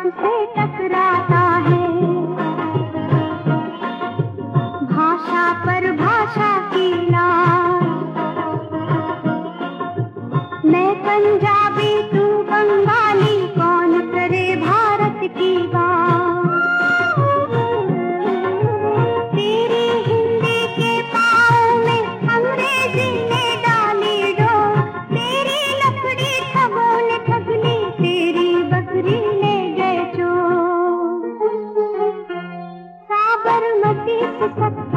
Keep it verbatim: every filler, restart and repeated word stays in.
से टकराता है। भाषा पर भाषा की लार, मैं पंजाबी तू बंगाली, कौन करे भारत की बात। तेरी हिंदी के पाँव में अंग्रेजी ने डाली डोर, तेरी लकड़ी ठगों ने ठग ली, तेरी बकरी ले गए चोर। साबरमती से